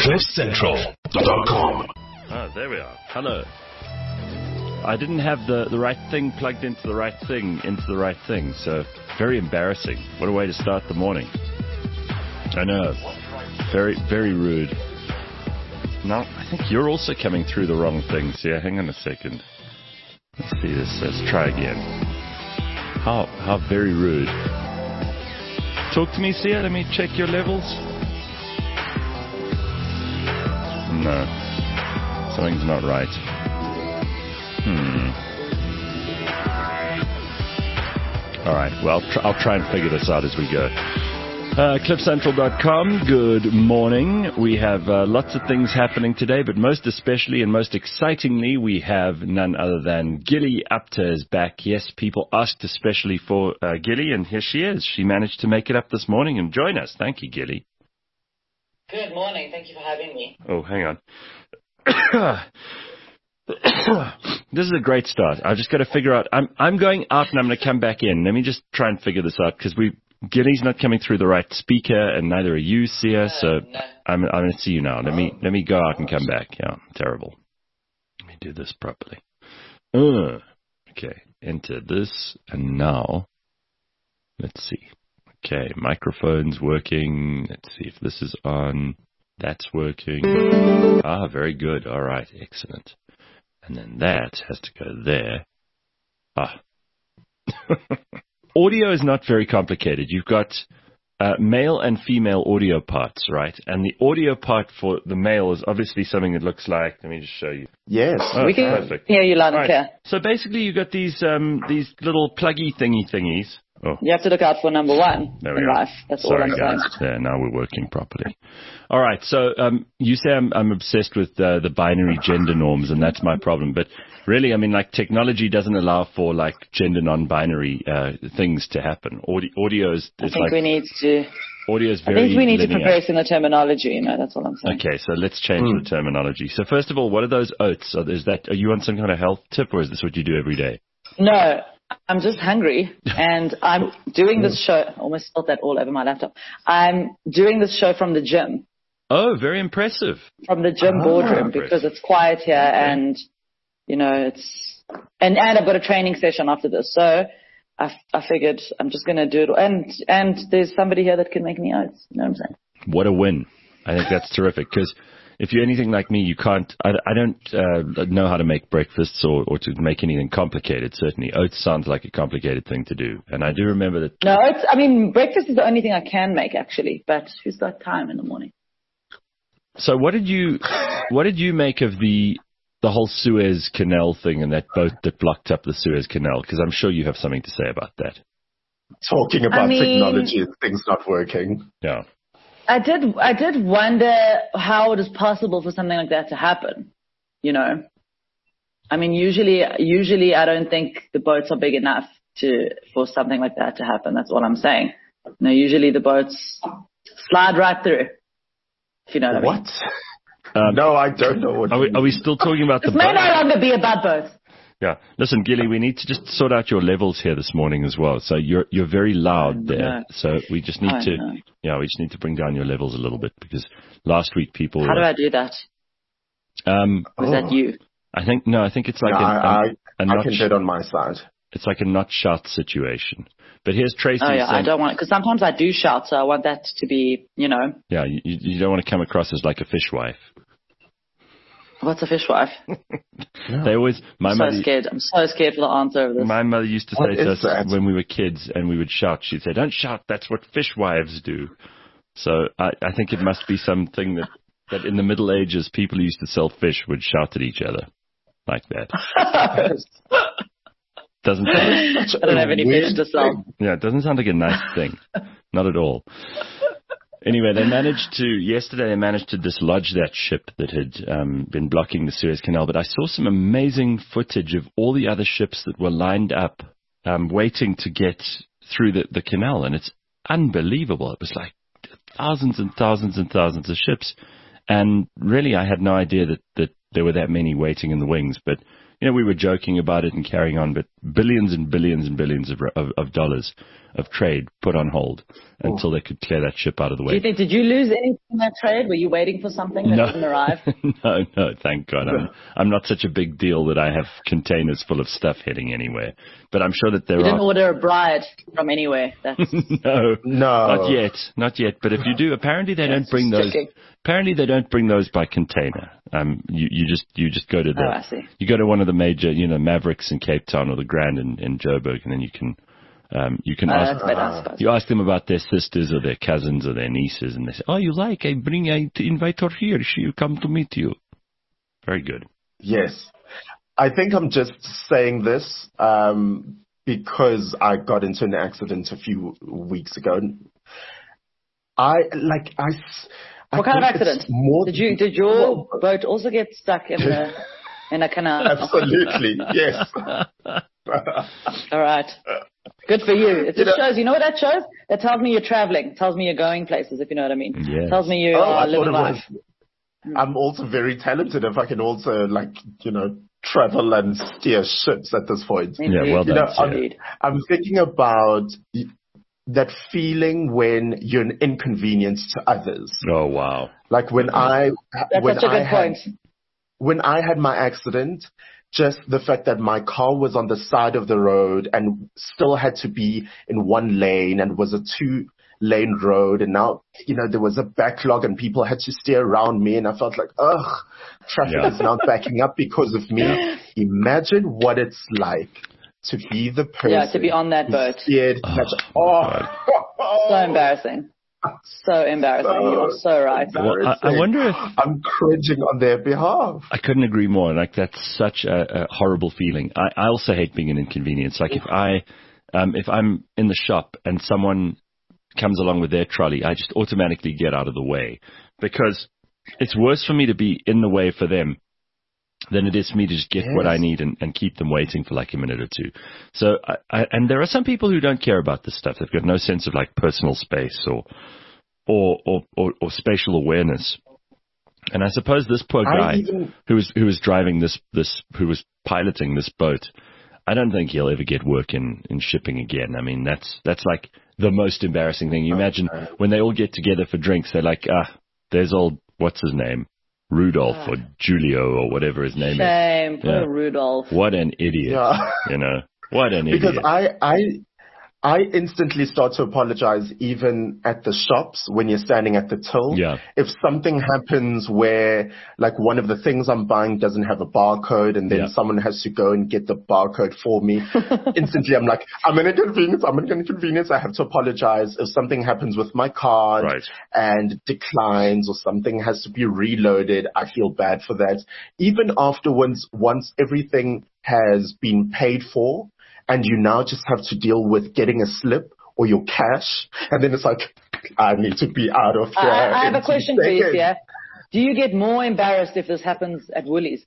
CliffCentral.com. Ah, there we are. Hello. I didn't have the right thing plugged into the right thing, so very embarrassing. What a way to start the morning. I know. Very, very rude. No, I think you're also coming through the wrong things here. Hang on a second. Let's see this. Let's try again. How very rude. Talk to me, Sia. Let me check your levels. No. Something's not right. All right. Well, I'll try and figure this out as we go. CliffCentral.com. Good morning. We have lots of things happening today, but most especially and most excitingly, we have none other than Gilly Apter is back. Yes, people asked especially for Gilly, and here she is. She managed to make it up this morning and join us. Thank you, Gilly. Good morning. Thank you for having me. Oh, hang on. This is a great start. I've just got to figure out. I'm going out and I'm going to come back in. Let me just try and figure this out because Gilly's not coming through the right speaker, and neither are you, Sia. So No. I'm going to see you now. Let me go out and come back. Yeah, terrible. Let me do this properly. Okay, enter this, and now let's see. Okay, microphone's working. Let's see if this is on. That's working. Ah, very good. All right, excellent. And then that has to go there. Ah. Audio is not very complicated. You've got male and female audio parts, right? And the audio part for the male is obviously something that looks like, let me just show you. Yes. Oh, We can perfect. hear you loud and clear. So basically you've got these little pluggy thingies. Oh. You have to look out for number one There we in go. life. That's Sorry, all I'm saying. guys. There, now we're working properly. All right, so you say I'm obsessed with the binary gender norms, and that's my problem. But really, I mean, like, technology doesn't allow for, like, gender non-binary things to happen. Audio is I think we need to linear. progress in the terminology. That's all I'm saying. Okay, so let's change the terminology. So first of all, what are those oats? Are you on some kind of health tip, or is this what you do every day? No, I'm just hungry, and I'm doing this show. Almost spilled that all over my laptop. I'm doing this show from the gym. Oh, very impressive. From the gym boardroom, because it's quiet here, and and I've got a training session after this. So I figured I'm just going to do it. And there's somebody here that can make me oats. You know what I'm saying? What a win. I think that's terrific, because if you're anything like me, you can't, I don't know how to make breakfasts or to make anything complicated, certainly. Oats sounds like a complicated thing to do. And I do remember that. No, breakfast is the only thing I can make, actually. But who's got time in the morning? So what did you make of the whole Suez Canal thing and that boat that blocked up the Suez Canal? Because I'm sure you have something to say about that. Talking about technology and things not working. Yeah. I did wonder how it is possible for something like that to happen. I mean, usually I don't think the boats are big enough for something like that to happen. That's all I'm saying. Usually the boats slide right through. If you know what I mean. No, I don't know what. Are we still talking about the boat? This may no longer be about boats. Yeah. Listen, Gilly, we need to just sort out your levels here this morning as well. So you're very loud there. So we just need to bring down your levels a little bit, because last week people. How do I do that? Was that you? I think it's like I can do it on my side. It's like a not shout situation. But here's Tracy. Oh yeah, I don't want it, because sometimes I do shout, so I want that to be, Yeah, you don't want to come across as like a fishwife. What's a fishwife? They always. I'm so scared for the answer of this. My mother used to say to us when we were kids and we would shout, she'd say, "Don't shout, that's what fishwives do." So I think it must be something that in the Middle Ages, people who used to sell fish would shout at each other like that. Doesn't sound, I don't have any fish to sell. Yeah, it doesn't sound like a nice thing. Not at all. Anyway, yesterday they managed to dislodge that ship that had been blocking the Suez Canal. But I saw some amazing footage of all the other ships that were lined up, waiting to get through the canal. And it's unbelievable. It was like thousands and thousands and thousands of ships. And really, I had no idea that there were that many waiting in the wings. But we were joking about it and carrying on, but billions and billions and billions of dollars of trade put on hold until they could clear that ship out of the way. Did you lose anything in that trade? Were you waiting for something that didn't arrive? No, thank God. I'm not such a big deal that I have containers full of stuff heading anywhere. But I'm sure that there You didn't order a bride from anywhere. That's... No, not yet. But if you do, apparently they don't bring those. Apparently they don't bring those by container. You just go to I see. You go to one of the major, Mavericks in Cape Town or the Grand in Joburg, and then you can ask. You ask them about their sisters or their cousins or their nieces, and they say, "Oh, you like? I invite her here. She'll come to meet you." Very good. Yes, I think I'm just saying this because I got into an accident a few weeks ago. What kind of accident? Did your boat also get stuck in a canal? Absolutely, yes. All right. Good for you. It just shows, you know what that shows? That tells me you're traveling. It tells me you're going places, if you know what I mean. Yes. It tells me you are living life. I'm also very talented if I can also, travel and steer ships at this point. Yeah, well done. I'm thinking about that feeling when you're an inconvenience to others. Oh, wow. Like when when I had my accident, just the fact that my car was on the side of the road and still had to be in one lane and was a 2-lane road. And now, there was a backlog and people had to steer around me. And I felt like, traffic is now backing up because of me. Imagine what it's like to be the person. Yeah, to be on that boat. So embarrassing. So embarrassing. You're so right. Well, I wonder if I'm cringing on their behalf. I couldn't agree more. Like, that's such a horrible feeling. I also hate being an inconvenience. Like, if I'm in the shop and someone comes along with their trolley, I just automatically get out of the way, because it's worse for me to be in the way for them than it is for me to just get what I need and keep them waiting for like a minute or two. So, and there are some people who don't care about this stuff. They've got no sense of like personal space or spatial awareness. And I suppose this poor guy who was driving this who was piloting this boat, I don't think he'll ever get work in shipping again. I mean, that's like the most embarrassing thing. You imagine when they all get together for drinks, they're like, there's old, what's his name? Rudolph or Julio or whatever his name is. Poor Rudolph. What an idiot. What an idiot. Because I instantly start to apologize even at the shops when you're standing at the till. Yeah. If something happens where like one of the things I'm buying doesn't have a barcode and then someone has to go and get the barcode for me, instantly I'm like, I'm an inconvenience. I have to apologize. If something happens with my card and declines or something has to be reloaded, I feel bad for that. Even afterwards, once everything has been paid for, and you now just have to deal with getting a slip or your cash. And then it's like, I need to be out of here. I have a question for you, Sia. Do you get more embarrassed if this happens at Woolies?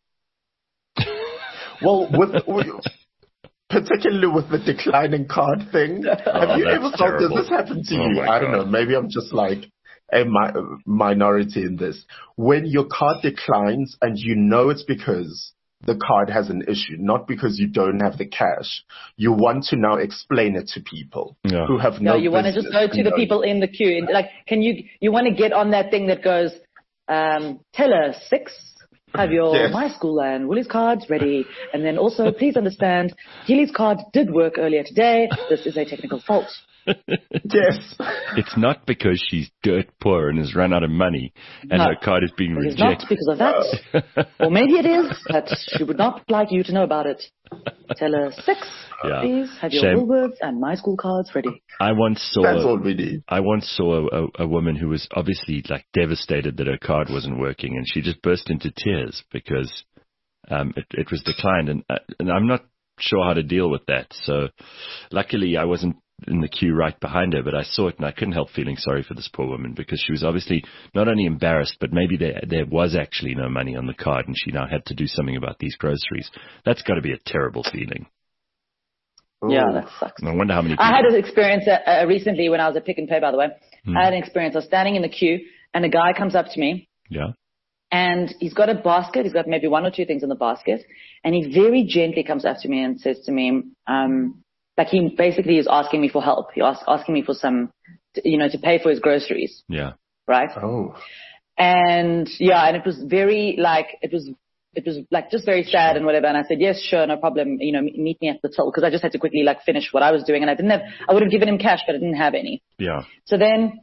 Well, particularly with the declining card thing. Have you ever felt, does this happen to you? I don't know. Maybe I'm just like a minority in this. When your card declines and you know it's because the card has an issue, not because you don't have the cash. You want to now explain it to people who have no you want to just go to the people in the queue. And like, you want to get on that thing that goes, teller 6, have your My School and Woolies cards ready. And then also, please understand, Healy's card did work earlier today. This is a technical fault. Yes. It's not because she's dirt poor and has run out of money and her card is being rejected. It's not because of that. Or maybe it is, but she would not like you to know about it. Teller 6, please have your Woolworths and My School cards ready. That's all we need. I once saw a woman who was obviously like devastated that her card wasn't working, and she just burst into tears because it was declined, and I'm not sure how to deal with that. So luckily I wasn't in the queue right behind her, but I saw it and I couldn't help feeling sorry for this poor woman, because she was obviously not only embarrassed, but maybe there was actually no money on the card and she now had to do something about these groceries. That's got to be a terrible feeling. Yeah, that sucks. I wonder how many people... I had an experience recently when I was at Pick n Pay, by the way. I had an experience. I was standing in the queue and a guy comes up to me. Yeah. And he's got a basket. He's got maybe 1 or 2 things in the basket. And he very gently comes up to me and says to me, like he basically is asking me for help. He asking me for some, to pay for his groceries. Yeah. Right? Oh. And yeah, and it was very like, it was like just very sad and whatever. And I said, yes, sure, no problem. Meet me at the till. Cause I just had to quickly like finish what I was doing. And I would have given him cash, but I didn't have any. Yeah. So then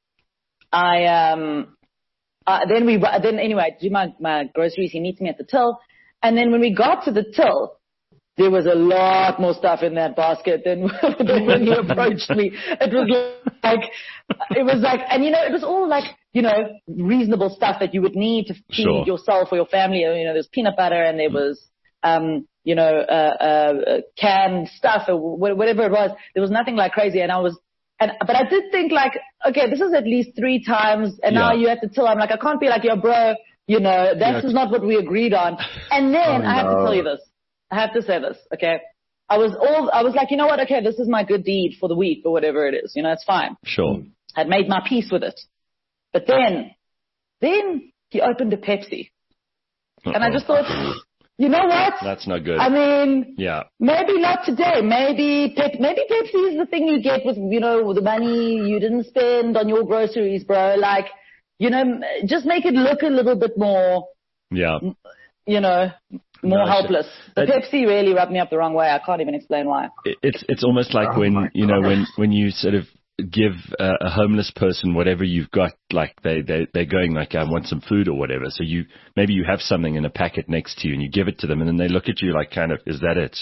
then anyway, I do my groceries. He meets me at the till. And then when we got to the till, there was a lot more stuff in that basket than when he approached me. It was like, and it was all like, reasonable stuff that you would need to feed yourself or your family. There's peanut butter and there was, canned stuff or whatever it was. There was nothing like crazy. But I did think like, okay, this is at least 3 times. And now you're at the till. I'm like, I can't be like, yo, bro, this is not what we agreed on. And then I have to tell you this. I have to say this, okay? I was like, you know what? Okay, this is my good deed for the week or whatever it is. It's fine. Sure. I'd made my peace with it. But then he opened a Pepsi. And I just thought, you know what? That's not good. I mean, yeah. Maybe not today. Maybe Pepsi is the thing you get with, the money you didn't spend on your groceries, bro. Like, just make it look a little bit more, more helpless. The Pepsi really rubbed me up the wrong way. I can't even explain why. It's almost like when you sort of give a homeless person whatever you've got, like they're going like, I want some food or whatever. So maybe you have something in a packet next to you and you give it to them and then they look at you like kind of, is that it?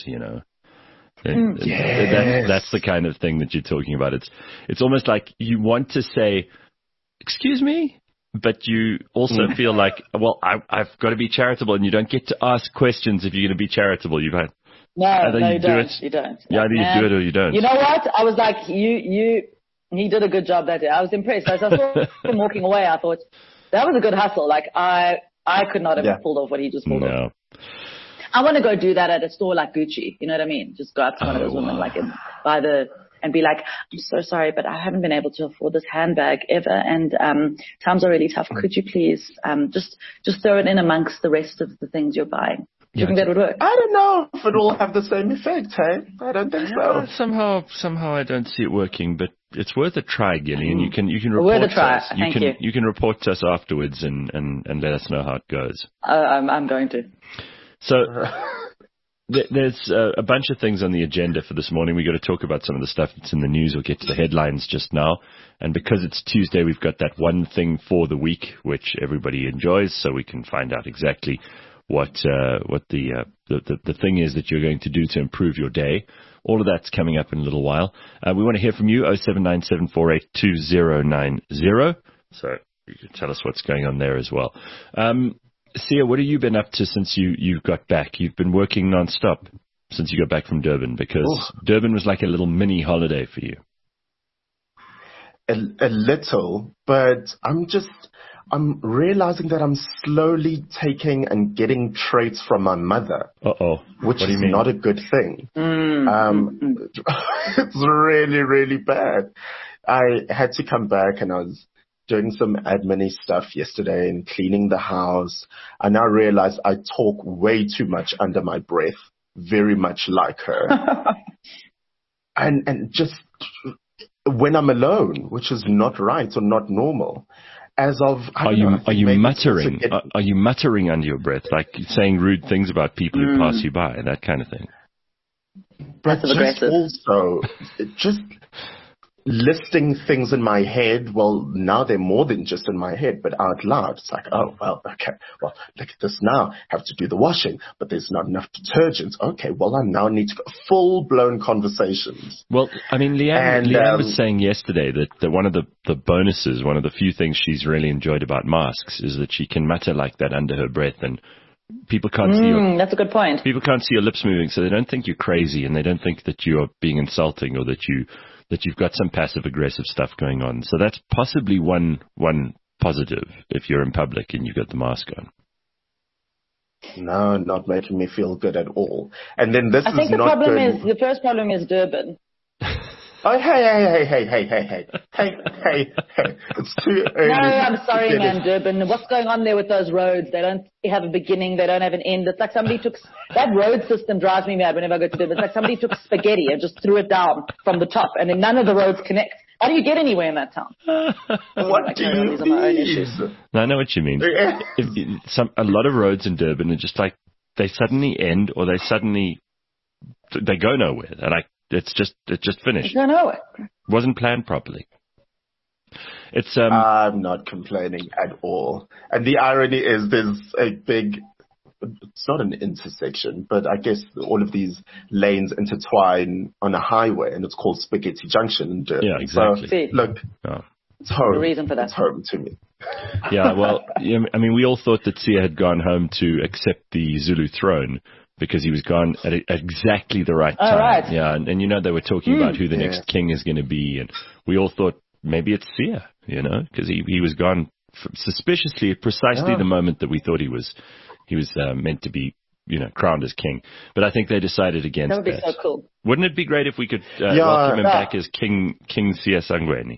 Yes. That's the kind of thing that you're talking about. It's almost like you want to say, excuse me, but you also feel like, well, I've got to be charitable, and you don't get to ask questions if you're going to be charitable. You don't. No, you don't. You don't. Yeah, either you do it or you don't. You know what? I was like, he did a good job that day. I was impressed. As I saw him walking away, I thought, that was a good hustle. Like, I could not have pulled off what he just pulled off. I want to go do that at a store like Gucci. You know what I mean? Just go up to one of those women, like, and be like, I'm so sorry, but I haven't been able to afford this handbag ever, and times are really tough. Could you please just throw it in amongst the rest of the things you're buying? Do you think that would work? I don't know if it will have the same effect, hey? I don't think so. Somehow I don't see it working, but it's worth a try, Gillian. You can report worth a try. to us. Thank you. You can report to us afterwards and let us know how it goes. I'm going to. So there's a bunch of things on the agenda for this morning. We've got to talk about some of the stuff that's in the news. We'll get to the headlines just now. And because it's Tuesday, we've got that one thing for the week, which everybody enjoys, so we can find out exactly what the thing is that you're going to do to improve your day. All of that's coming up in a little while. We want to hear from you, 0797482090. So you can tell us what's going on there as well. Sia, what have you been up to since you got back? You've been working nonstop since you got back from Durban, because Durban was like a little mini holiday for you. A little, but I'm realizing that I'm slowly taking and getting traits from my mother. Which is not a good thing. It's really, really bad. I had to come back and I was doing some admin-y stuff yesterday and cleaning the house. I now realize I talk way too much under my breath, very much like her. and just when I'm alone, which is not right or not normal. Are you muttering? Are you muttering under your breath, like saying rude things about people who pass you by, that kind of thing? But just listing things in my head. Well, now they're more than just in my head, but out loud. It's like, oh, well, okay. Well, look at this now. Have to do the washing, but there's not enough detergent. Okay, well, I now need to go full-blown conversations. Well, I mean, Leanne was saying yesterday that one of the bonuses, one of the few things she's really enjoyed about masks is that she can mutter like that under her breath, and people can't see your... That's a good point. People can't see your lips moving, so they don't think you're crazy, and they don't think that you're being insulting or that you've got some passive-aggressive stuff going on. So that's possibly one positive if you're in public and you've got the mask on. No, not making me feel good at all. And then this I think the first problem is Durban. Oh, hey. It's too early. No, I'm sorry, man, Durban. What's going on there with those roads? They don't have a beginning. They don't have an end. It's like somebody took, that road system drives me mad whenever I go to Durban. It's like somebody took spaghetti and just threw it down from the top, and then none of the roads connect. How do you get anywhere in that town? What do you mean? I know what you mean. A lot of roads in Durban are just like, they suddenly end, or they go nowhere. And it's just finished. I know it. Wasn't planned properly. It's I'm not complaining at all. And the irony is there's a big, it's not an intersection, but I guess all of these lanes intertwine on a highway, and it's called Spaghetti Junction in Durban. Yeah, exactly. So, look, it's home. The reason for that. It's home to me. Yeah, well, I mean, we all thought that Sia had gone home to accept the Zulu throne, because he was gone at exactly the right time. Right. Yeah, and they were talking about who the next king is going to be, and we all thought maybe it's Sia, because he was gone suspiciously at precisely the moment that we thought he was meant to be, crowned as king. But I think they decided against that. That would be so cool. Wouldn't it be great if we could welcome him back as King Sia Sangweni?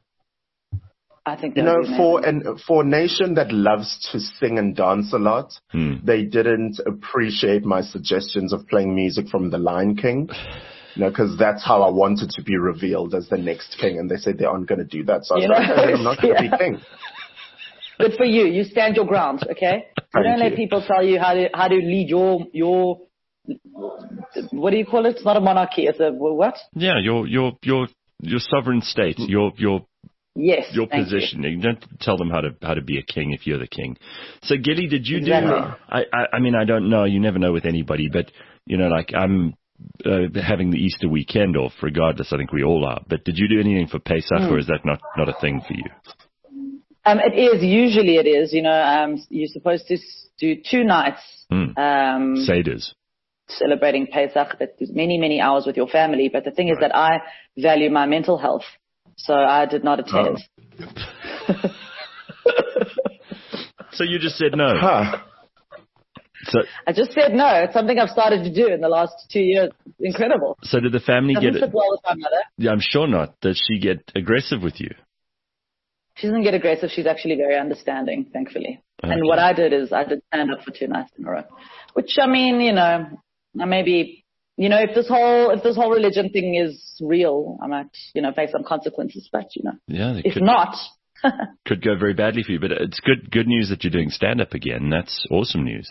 I think that for a nation that loves to sing and dance a lot, they didn't appreciate my suggestions of playing music from The Lion King. Because that's how I wanted to be revealed as the next king, and they said they aren't going to do that. So I was like, okay, I'm not going to be king. Good for you. You stand your ground, okay? You don't let people tell you how to lead your what do you call it? It's not a monarchy. It's a what? Yeah, your sovereign state. Yes, your position. You don't tell them how to be a king if you're the king. So, Gilly, did you do? I mean, I don't know. You never know with anybody, but I'm having the Easter weekend off. Regardless, I think we all are. But did you do anything for Pesach, or is that not a thing for you? It is. Usually, it is. You're supposed to do 2 nights. Seders. Celebrating Pesach. That is many hours with your family. But the thing is that I value my mental health. So I did not attend. So you just said no. So I just said no. It's something I've started to do in the last 2 years. Incredible. So did the family sit well with my mother? Yeah, I'm sure not. Does she get aggressive with you? She doesn't get aggressive. She's actually very understanding, thankfully. Okay. And what I did is I did stand up for 2 nights in a row. Which, I mean, maybe... if this whole religion thing is real, I might, face some consequences, but, if not. Could go very badly for you, but it's good news that you're doing stand-up again. That's awesome news.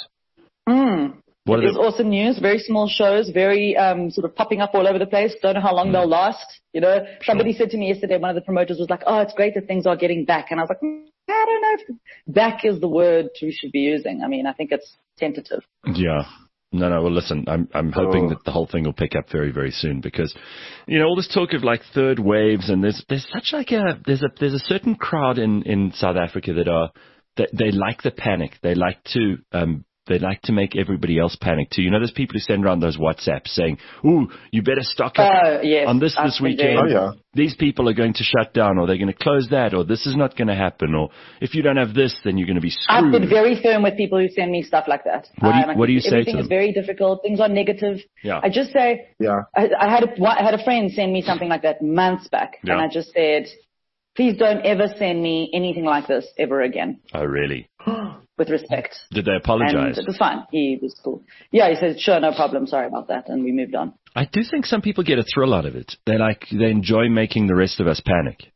It is awesome news. Very small shows, very sort of popping up all over the place. Don't know how long they'll last. Somebody said to me yesterday, one of the promoters was like, oh, it's great that things are getting back. And I was like, I don't know if back is the word we should be using. I mean, I think it's tentative. Yeah. No. Well, listen, I'm hoping that the whole thing will pick up very, very soon, because, all this talk of like third waves, and there's such like there's a certain crowd in South Africa that they like the panic. They like to make everybody else panic too. There's people who send around those WhatsApps saying, "Ooh, you better stock up on this weekend. Oh, yeah. These people are going to shut down, or they're going to close that, or this is not going to happen, or if you don't have this, then you're going to be screwed." I've been very firm with people who send me stuff like that. What do you say to them? Everything is very difficult. Things are negative. Yeah. I just say, I had a friend send me something like that months back, and I just said, please don't ever send me anything like this ever again. Oh, really? With respect. Did they apologize? And it was fine. He was cool. Yeah, he said, sure, no problem. Sorry about that. And we moved on. I do think some people get a thrill out of it. They enjoy making the rest of us panic.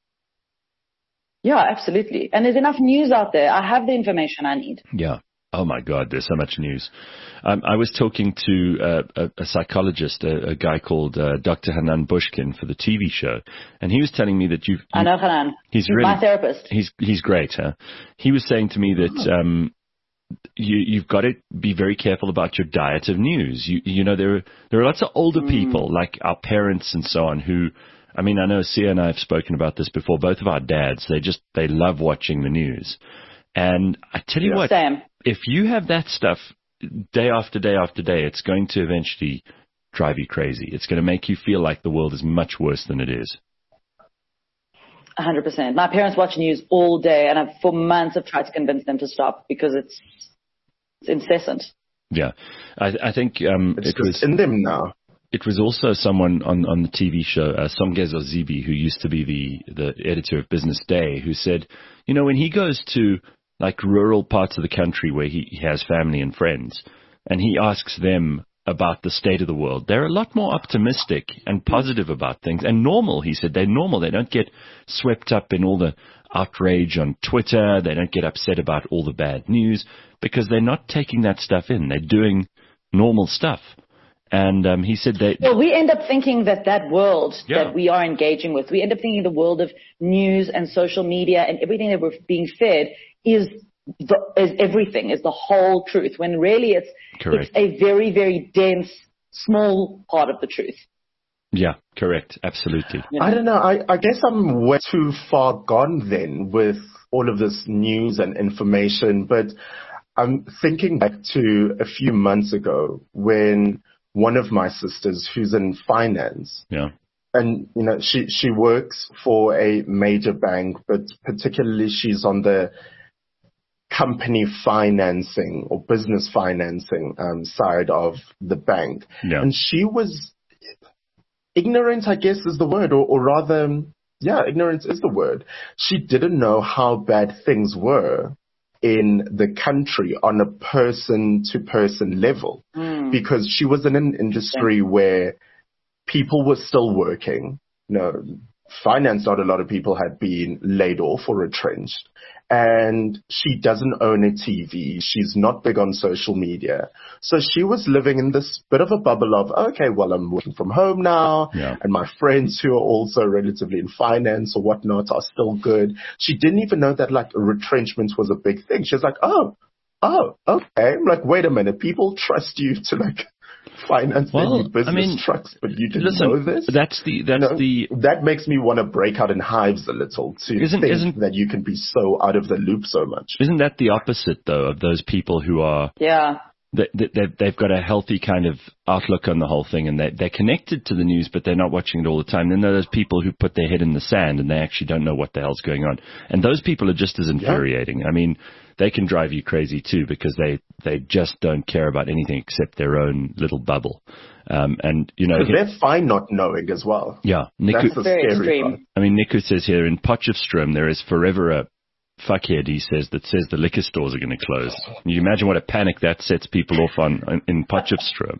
Yeah, absolutely. And there's enough news out there. I have the information I need. Yeah. Oh, my God, there's so much news. I was talking to a psychologist, a guy called Dr. Hanan Bushkin for the TV show, and he was telling me that I know Hanan. He's really, my therapist. He's great, huh? He was saying to me that you've got to be very careful about your diet of news. There are lots of older people, like our parents and so on, who... I mean, I know Sia and I have spoken about this before. Both of our dads, they love watching the news. And I tell you what, Same. If you have that stuff day after day after day, it's going to eventually drive you crazy. It's going to make you feel like the world is much worse than it is. 100%. My parents watch news all day, and for months I've tried to convince them to stop because it's incessant. Yeah. I think it's in them now. it was also someone on the TV show, Songezo Zibi, who used to be the editor of Business Day, who said, when he goes to like rural parts of the country where he has family and friends, and he asks them about the state of the world, they're a lot more optimistic and positive about things and normal. He said they're normal. They don't get swept up in all the outrage on Twitter. They don't get upset about all the bad news because they're not taking that stuff in. They're doing normal stuff. And he said that... Well, we end up thinking that world that we are engaging with, we end up thinking the world of news and social media and everything that we're being fed is everything, is the whole truth, when really it's a very, very dense, small part of the truth. Yeah, correct. Absolutely. I don't know. I guess I'm way too far gone then with all of this news and information, but I'm thinking back to a few months ago when one of my sisters, who's in finance, and she works for a major bank, but particularly she's on the company financing or business financing side of the bank. Yeah. And she was ignorant, I guess is the word, or rather, ignorance is the word. She didn't know how bad things were in the country on a person-to-person level because she was in an industry where people were still working. Finance, not a lot of people had been laid off or retrenched. And she doesn't own a TV. She's not big on social media. So she was living in this bit of a bubble of, okay, well, I'm working from home now. Yeah. And my friends who are also relatively in finance or whatnot are still good. She didn't even know that like retrenchment was a big thing. She was like, oh, okay. I'm like, wait a minute. People trust you to like finance their new business trucks, but you didn't know this? That makes me want to break out in hives a little to think that you can be so out of the loop so much. Isn't that the opposite, though, of those people who are... Yeah. They've got a healthy kind of outlook on the whole thing, and they're connected to the news, but they're not watching it all the time. Then there are those people who put their head in the sand, and they actually don't know what the hell's going on. And those people are just as infuriating. Yeah. I mean, they can drive you crazy, too, because they just don't care about anything except their own little bubble. And because they're fine not knowing as well. Yeah. That's the scary part. I mean, Niku says here, in Potchefstroom, there is forever a fuckhead, he says, that says the liquor stores are going to close. Can you imagine what a panic that sets people off in Potchefstroom?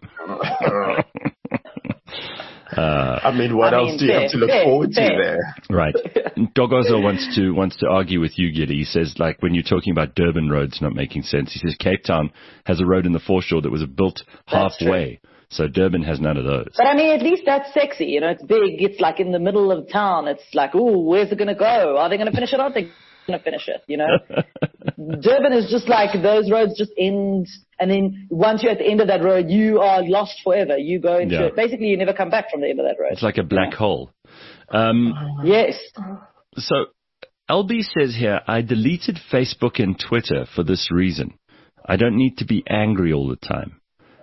I mean, what else do you have to look forward to there? Right. Dogozo wants to argue with you, Giddy. He says, like, when you're talking about Durban roads not making sense, he says Cape Town has a road in the foreshore that was built halfway. So Durban has none of those. But I mean, at least that's sexy. It's big. It's like in the middle of town. It's like, ooh, where's it going to go? Are they going to finish it? Aren't they going to finish it? Durban is just like those roads just end. And then once you're at the end of that road, you are lost forever. You go into it. Basically, you never come back from the end of that road. It's like a black hole. Yes. So LB says here, I deleted Facebook and Twitter for this reason. I don't need to be angry all the time.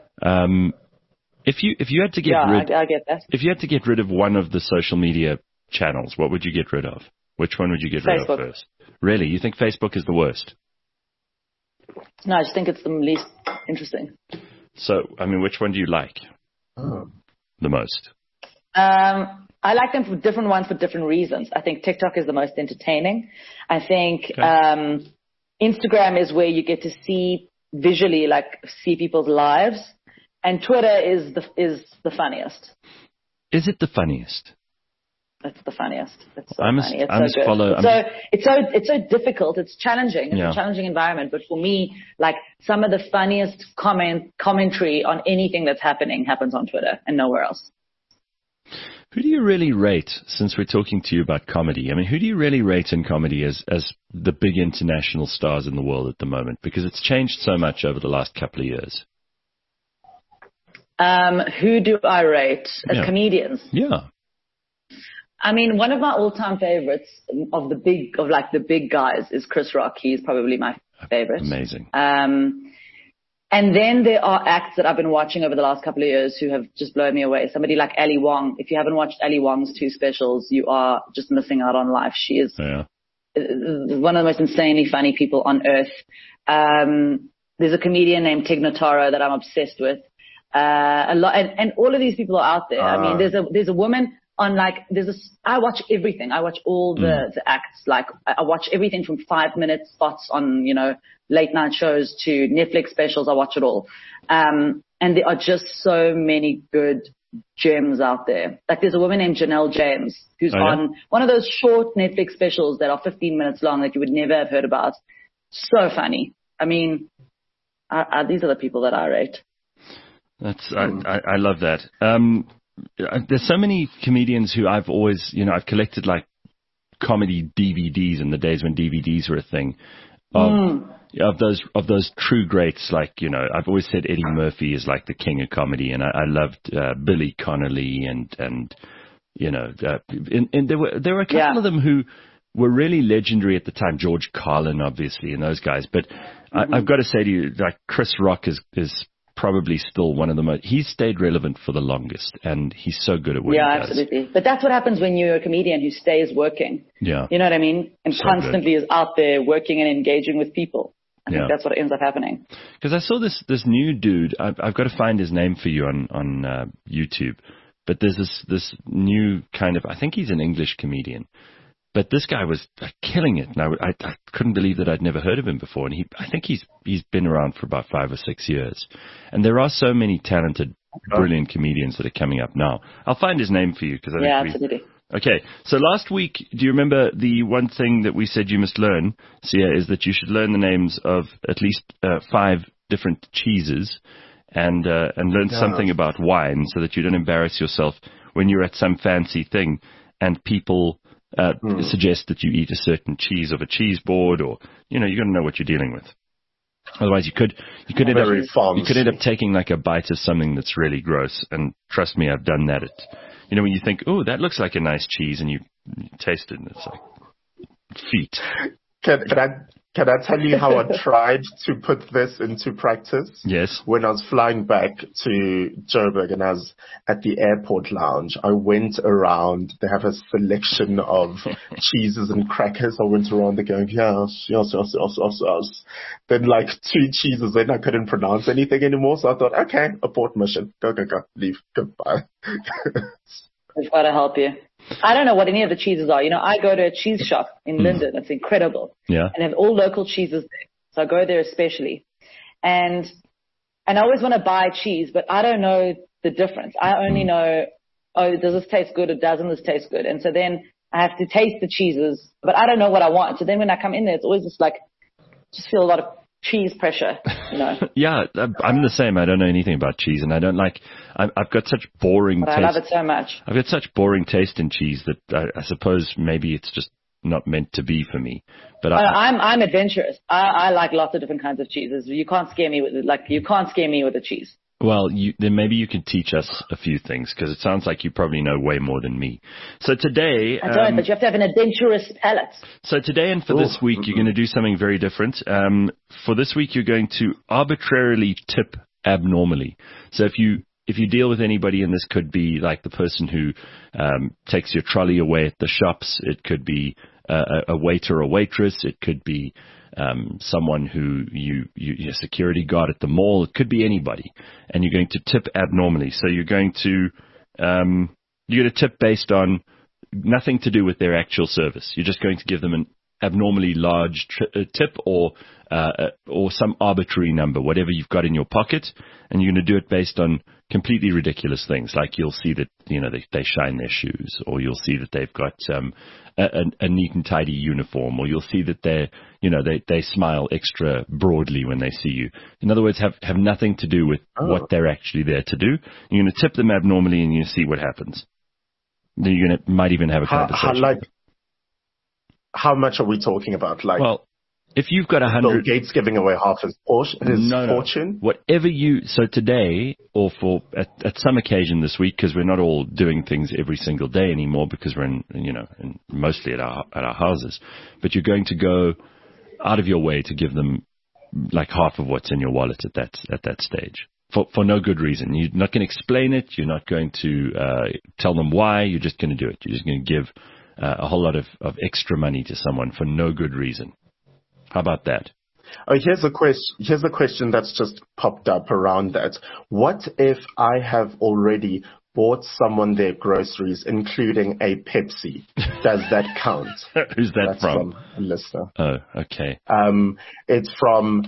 If you had to get I get that. If you had to get rid of one of the social media channels, what would you get rid of? Which one would you get rid of first? Really? You think Facebook is the worst? No, I just think it's the least interesting. So, I mean, which one do you like the most? I like them for different ones for different reasons. I think TikTok is the most entertaining. I think Instagram is where you get to see visually, see people's lives. And Twitter is the funniest. Is it the funniest? It's the funniest. It's so funny. It's so good. It's so difficult. It's challenging. It's a challenging environment. But for me, some of the funniest commentary on anything that's happening happens on Twitter and nowhere else. Who do you really rate, since we're talking to you about comedy? I mean, who do you really rate in comedy as the big international stars in the world at the moment? Because it's changed so much over the last couple of years. Who do I rate as comedians? Yeah. I mean, one of my all-time favorites of the big guys is Chris Rock. He's probably my favorite. Amazing. And then there are acts that I've been watching over the last couple of years who have just blown me away. Somebody like Ali Wong. If you haven't watched Ali Wong's 2 specials, you are just missing out on life. She is one of the most insanely funny people on earth. There's a comedian named Tig Notaro that I'm obsessed with. a lot, and all of these people are out there. I mean, there's a woman on I watch everything. I watch all the acts. Like I watch everything from 5-minute spots on, late night shows to Netflix specials. I watch it all. And there are just so many good gems out there. Like there's a woman named Janelle James who's on one of those short Netflix specials that are 15 minutes long that you would never have heard about. So funny. I mean, these are the people that I rate. I love that. There's so many comedians who I've always, I've collected like comedy DVDs in the days when DVDs were a thing. Of those true greats, like, I've always said Eddie Murphy is like the king of comedy, and I loved Billy Connolly and there were a couple of them who were really legendary at the time. George Carlin, obviously, and those guys. But I've got to say to you, like, Chris Rock is probably still one of the most. He's stayed relevant for the longest, and he's so good at what he does. Yeah, absolutely. But that's what happens when you're a comedian who stays working. Yeah. You know what I mean? And so constantly is out there working and engaging with people. I think that's what ends up happening. Because I saw this new dude. I've got to find his name for you on YouTube. But there's this new kind of. I think he's an English comedian. But this guy was killing it, and I couldn't believe that I'd never heard of him before. And I think he's been around for about 5 or 6 years. And there are so many talented, brilliant comedians that are coming up now. I'll find his name for you because I think absolutely. Okay, so last week, do you remember the one thing that we said you must learn, Sia, is that you should learn the names of at least 5 different cheeses and learn something about wine so that you don't embarrass yourself when you're at some fancy thing and people suggest that you eat a certain cheese of a cheese board, or you got to know what you're dealing with. Otherwise, you could end up taking like a bite of something that's really gross. And trust me, I've done that. When you think, oh, that looks like a nice cheese, and you taste it, and it's like feet. Can I tell you how I tried to put this into practice? Yes. When I was flying back to Joburg and I was at the airport lounge, I went around. They have a selection of cheeses and crackers. I went around there going, yes. Then like 2 cheeses in, I couldn't pronounce anything anymore. So I thought, okay, abort mission. Go, leave, goodbye. We've got to help you. I don't know what any of the cheeses are. I go to a cheese shop in Linden. It's incredible. Yeah. And they have all local cheeses there. So I go there especially. And I always want to buy cheese, but I don't know the difference. I only know, does this taste good or doesn't this taste good? And so then I have to taste the cheeses, but I don't know what I want. So then when I come in there, it's always just feel a lot of cheese pressure, Yeah, I'm the same. I don't know anything about cheese, and I don't like. I've got such boring. But I love it so much. I've got such boring taste in cheese that I suppose maybe it's just not meant to be for me. But I'm adventurous. I like lots of different kinds of cheeses. You can't scare me with a cheese. Well, then maybe you can teach us a few things, because it sounds like you probably know way more than me. So today... I don't, but you have to have an adventurous palate. So today and for this week, you're going to do something very different. For this week, you're going to arbitrarily tip abnormally. So if you deal with anybody, and this could be like the person who takes your trolley away at the shops, it could be a waiter or waitress, it could be... someone who your security guard at the mall. It could be anybody, and you're going to tip abnormally. So you're going to tip based on nothing to do with their actual service. You're just going to give them an abnormally large tip or some arbitrary number, whatever you've got in your pocket, and you're going to do it based on completely ridiculous things. Like you'll see that they shine their shoes, or you'll see that they've got a neat and tidy uniform, or you'll see that they smile extra broadly when they see you. In other words, have nothing to do with what they're actually there to do. You're going to tip them abnormally, and you see what happens. Then you might even have a conversation. How much are we talking about? Well, if you've got 100... Bill Gates giving away half his fortune? Whatever so today, or at some occasion this week, because we're not all doing things every single day anymore, because we're mostly at our houses, but you're going to go out of your way to give them like half of what's in your wallet at that stage. For no good reason. You're not going to explain it. You're not going to tell them why. You're just going to do it. You're just going to give a whole lot of extra money to someone for no good reason. How about that? Oh, here's a question that's just popped up around that. What if I have already bought someone their groceries, including a Pepsi? Does that count? Who's that That's from? a listener. Oh, okay. It's from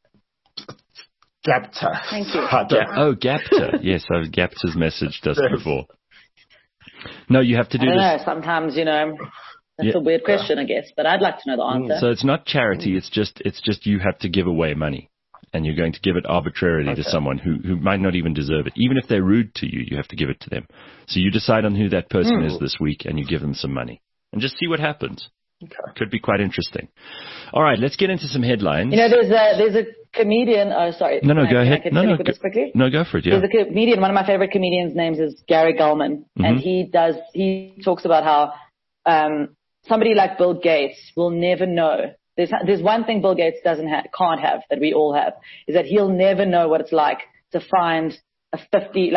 Gapta. Thank you. Gapta. Yes, I've Gapta's messaged us before. No, you have to do I don't this. know. Sometimes, that's a weird question, I guess, but I'd like to know the answer. So it's not charity. It's just you have to give away money. And you're going to give it arbitrarily to someone who might not even deserve it. Even if they're rude to you, you have to give it to them. So you decide on who that person is this week, and you give them some money. And just see what happens. Okay. Could be quite interesting. All right, let's get into some headlines. There's a comedian. Oh, sorry. No, go ahead. Can I this quickly? No, go for it, yeah. There's a comedian, one of my favorite comedians' names is Gary Gulman. Mm-hmm. And he talks about how somebody like Bill Gates will never know. There's one thing Bill Gates can't have that we all have, is that he'll never know what it's like to find a $50,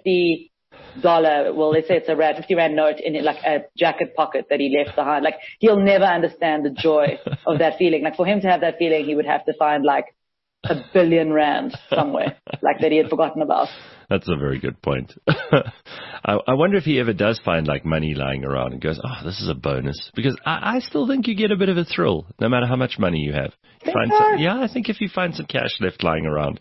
well, let's say it's a $50 note in like a jacket pocket that he left behind. Like, he'll never understand the joy of that feeling. Like, for him to have that feeling, he would have to find like R1 billion somewhere, like that he had forgotten about. That's a very good point. I wonder if he ever does find like money lying around and goes, oh, this is a bonus. Because I still think you get a bit of a thrill, no matter how much money you have. I think if you find some cash left lying around.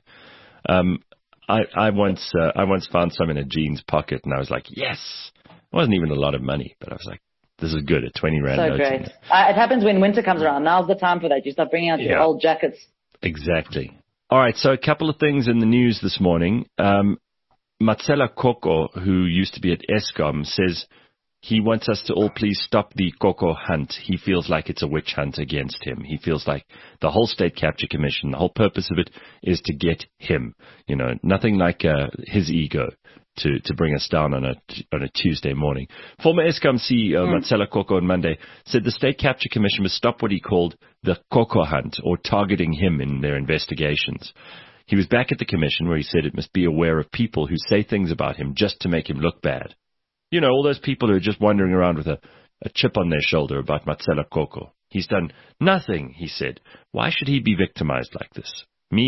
I once found some in a jeans pocket, and I was like, yes. It wasn't even a lot of money, but I was like, this is good, a 20 Rand note. So great. It happens when winter comes around. Now's the time for that. You start bringing out your old jackets. Exactly. All right, so a couple of things in the news this morning. Matsela Koko, who used to be at Eskom, says he wants us to all please stop the Koko hunt. He feels like it's a witch hunt against him. He feels like the whole State Capture Commission, the whole purpose of it is to get him. Nothing like his ego to bring us down on a Tuesday morning. Former Eskom CEO Matsela Koko on Monday said the State Capture Commission must stop what he called the Koko hunt, or targeting him in their investigations. He was back at the commission where he said it must be aware of people who say things about him just to make him look bad. All those people who are just wandering around with a chip on their shoulder about Matsela Koko. He's done nothing, he said. Why should he be victimized like this? Me.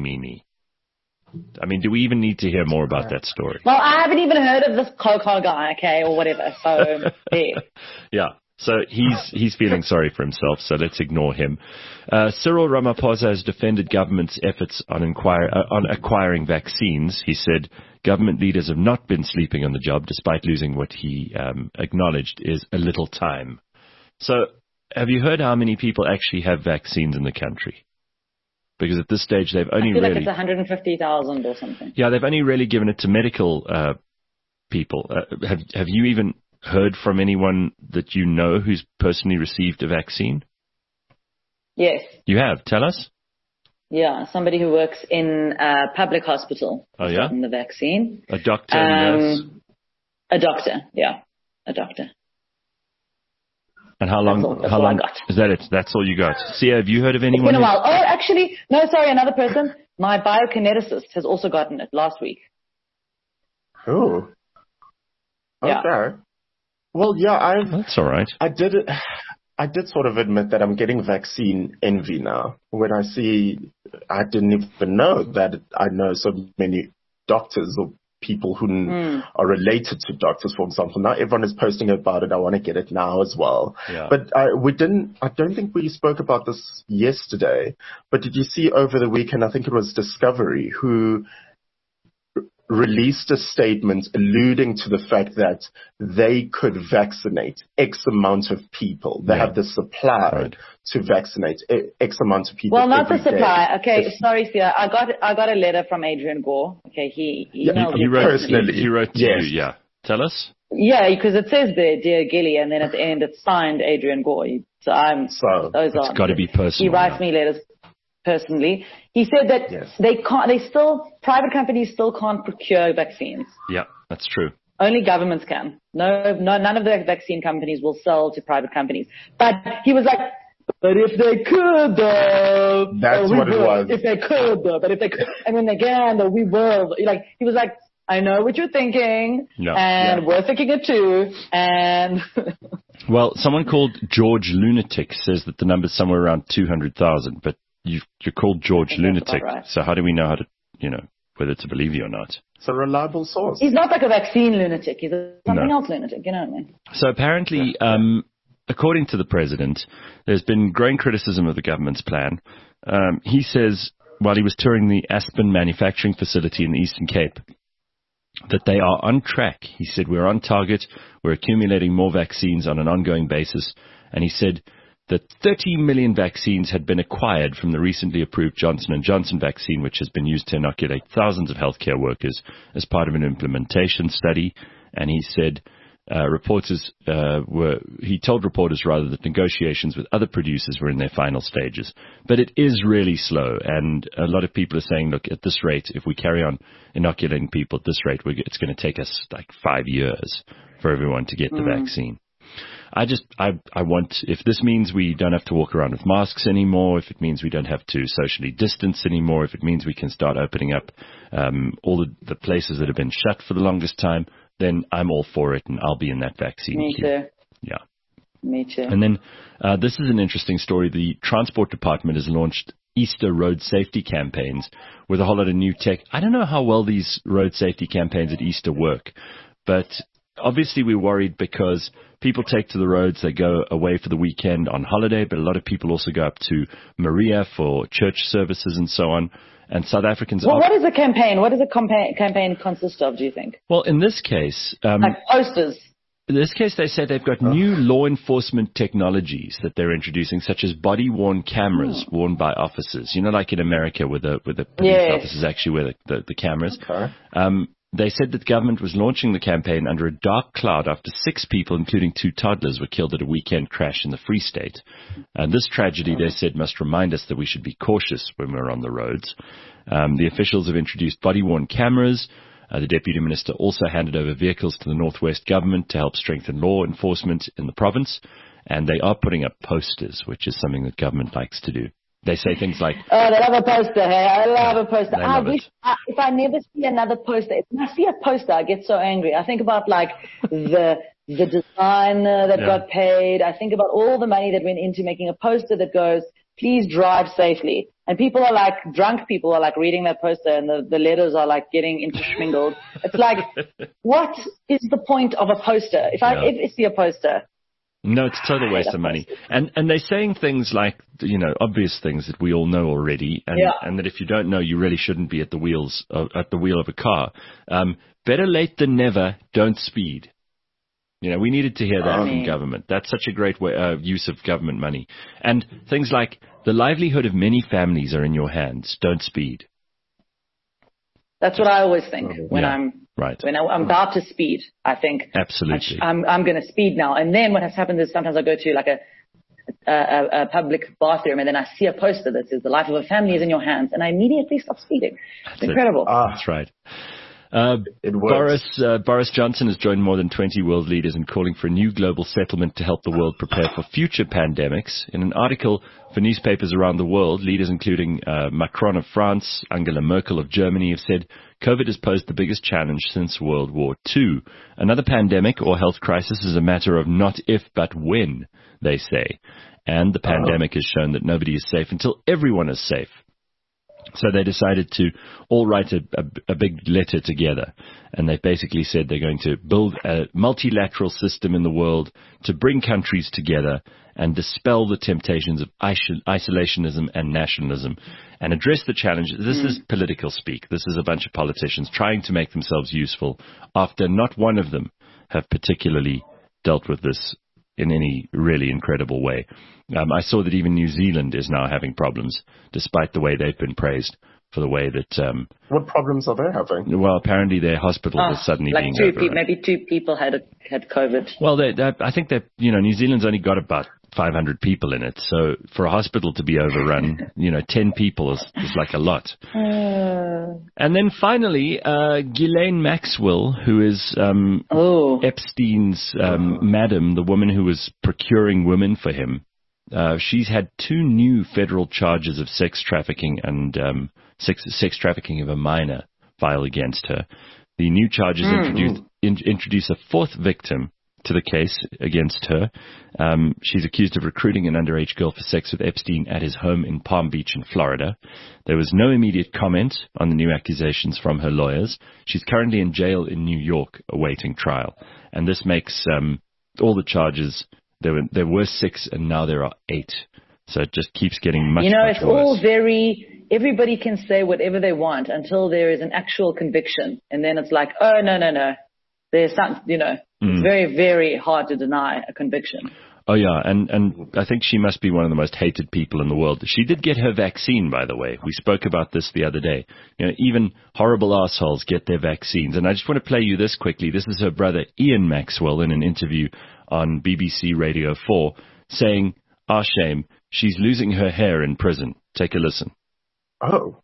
I mean, do we even need to hear more about that story? Well, I haven't even heard of this Koko guy, okay, or whatever. So, yeah. Yeah. So he's feeling sorry for himself, so let's ignore him. Cyril Ramaphosa has defended government's efforts on acquiring vaccines. He said government leaders have not been sleeping on the job, despite losing what he acknowledged is a little time. So have you heard how many people actually have vaccines in the country? Because at this stage, they've only like it's 150,000 or something. Yeah, they've only really given it to medical people. Have you even heard from anyone that you know who's personally received a vaccine? Yes. You have? Tell us. Yeah, somebody who works in a public hospital. Oh, yeah? Gotten the vaccine. A doctor? Yes. A doctor, yeah. A doctor. And how long I got. Is that it? That's all you got? Sia, have you heard of anyone? It's been a while. Oh, actually, no, sorry, another person. My biokineticist has also gotten it last week. Oh. Okay. Yeah. Well, yeah, that's all right. I did sort of admit that I'm getting vaccine envy now. When I didn't even know that I know so many doctors or people who are related to doctors, for example. Now everyone is posting about it. I want to get it now as well. Yeah. But I don't think we spoke about this yesterday, but did you see over the weekend, I think it was Discovery, who released a statement alluding to the fact that they could vaccinate X amount of people. They have the supply to vaccinate X amount of people. Well, not the supply. Okay, sorry, Sia. I got a letter from Adrian Gore. Okay, he emailed he wrote personally. He wrote to you. Yeah. Tell us. Yeah, because it says there, Dear Gilly, and then at the end it's signed Adrian Gore. Those are. It's got to be personal. He writes me letters personally. He said that private companies still can't procure vaccines. Yeah, that's true. Only governments can. No, none of the vaccine companies will sell to private companies. But he was like, but if they could, though. That's what it was. If they could, though. But if they could, and when they can, though, we will. He was like, I know what you're thinking, and we're thinking it too, and... Well, someone called George Lunatic says that the number's somewhere around 200,000, but you're called George Lunatic. Right. So how do we know how to, whether to believe you or not? It's a reliable source. He's not like a vaccine lunatic. He's something else lunatic. You know what I mean? So apparently, according to the president, there's been growing criticism of the government's plan. He says, while he was touring the Aspen manufacturing facility in the Eastern Cape, that they are on track. He said, we're on target. We're accumulating more vaccines on an ongoing basis. And he said that 30 million vaccines had been acquired from the recently approved Johnson & Johnson vaccine, which has been used to inoculate thousands of healthcare workers as part of an implementation study. And he said he told reporters rather that negotiations with other producers were in their final stages. But it is really slow. And a lot of people are saying, look, at this rate, if we carry on inoculating people at this rate, it's going to take us like 5 years for everyone to get the vaccine. I want, if this means we don't have to walk around with masks anymore, if it means we don't have to socially distance anymore, if it means we can start opening up all the places that have been shut for the longest time, then I'm all for it, and I'll be in that vaccine Me queue. too. Yeah. Me too. And then this is an interesting story. The Transport Department has launched Easter road safety campaigns with a whole lot of new tech. I don't know how well these road safety campaigns at Easter work, but obviously we're worried because people take to the roads, they go away for the weekend on holiday, but a lot of people also go up to Maria for church services and so on. And South Africans what is a campaign? What does a campaign consist of, do you think? Well, in this case... like posters. In this case, they say they've got new law enforcement technologies that they're introducing, such as body-worn cameras worn by officers. You know, like in America where the police officers actually wear the cameras. Okay. They said that the government was launching the campaign under a dark cloud after 6 people, including 2 toddlers, were killed at a weekend crash in the Free State. And this tragedy, they said, must remind us that we should be cautious when we're on the roads. The officials have introduced body-worn cameras. The Deputy Minister also handed over vehicles to the Northwest government to help strengthen law enforcement in the province. And they are putting up posters, which is something that government likes to do. They say things like, oh, they love a poster. Hey, I love a poster. I wish if I never see another poster, when I see a poster, I get so angry. I think about like the designer that got paid. I think about all the money that went into making a poster that goes, please drive safely. And people are like, drunk people are like reading that poster and the letters are like getting intermingled. It's like, what is the point of a poster? If I ever see a poster. No, it's a total waste of money. And they're saying things like, obvious things that we all know already, and that if you don't know, you really shouldn't be at the wheel of a car. Better late than never. Don't speed. We needed to hear that from government. That's such a great use of government money. And things like the livelihood of many families are in your hands. Don't speed. That's what I always think when I'm about to speed. I think absolutely I'm going to speed now. And then what has happened is sometimes I go to like a public bathroom and then I see a poster that says the life of a family is in your hands, and I immediately stop speeding. It's incredible. That's right. Boris Johnson has joined more than 20 world leaders in calling for a new global settlement to help the world prepare for future pandemics. In an article for newspapers around the world, leaders including Macron of France, Angela Merkel of Germany have said COVID has posed the biggest challenge since World War II. Another pandemic or health crisis is a matter of not if but when, they say. And the pandemic has shown that nobody is safe until everyone is safe. So they decided to all write a big letter together, and they basically said they're going to build a multilateral system in the world to bring countries together and dispel the temptations of isolationism and nationalism and address the challenge. This is political speak. This is a bunch of politicians trying to make themselves useful after not one of them have particularly dealt with this in any really incredible way. I saw that even New Zealand is now having problems, despite the way they've been praised for the way that... what problems are they having? Well, apparently their hospital is suddenly like being overrun. Maybe 2 people had COVID. Well, I think that, New Zealand's only got about 500 people in it. So for a hospital to be overrun, 10 people is like a lot. And then finally, Ghislaine Maxwell, who is Epstein's madam, the woman who was procuring women for him, she's had 2 new federal charges of sex trafficking and sex trafficking of a minor filed against her. The new charges introduce a 4th victim to the case against her. She's accused of recruiting an underage girl for sex with Epstein at his home in Palm Beach in Florida. There was no immediate comment on the new accusations from her lawyers. She's currently in jail in New York awaiting trial. And this makes all the charges, there were 6 and now there are 8. So it just keeps getting much, much worse. It's all everybody can say whatever they want until there is an actual conviction. And then it's like, oh, no. There's not, it's very, very hard to deny a conviction. Oh, yeah. And I think she must be one of the most hated people in the world. She did get her vaccine, by the way. We spoke about this the other day. Even horrible assholes get their vaccines. And I just want to play you this quickly. This is her brother, Ian Maxwell, in an interview on BBC Radio 4 saying, shame, she's losing her hair in prison. Take a listen. Oh.